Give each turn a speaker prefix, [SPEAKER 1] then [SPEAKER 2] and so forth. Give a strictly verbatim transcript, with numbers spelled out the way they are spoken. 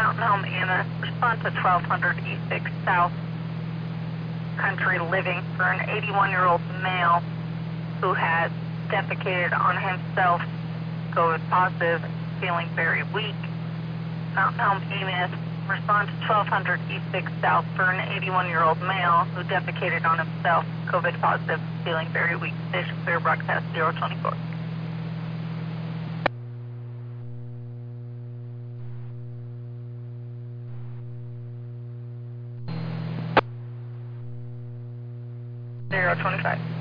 [SPEAKER 1] Mountain Home E M S, respond to twelve hundred East six South Country Living for an eighty-one-year-old male who has defecated on himself, COVID positive, feeling very weak. Mountain Home E M S, respond to twelve hundred East six South for an eighty-one-year-old male who defecated on himself, COVID positive, feeling very weak. Station clear, broadcast zero twenty-four. zero twenty-five.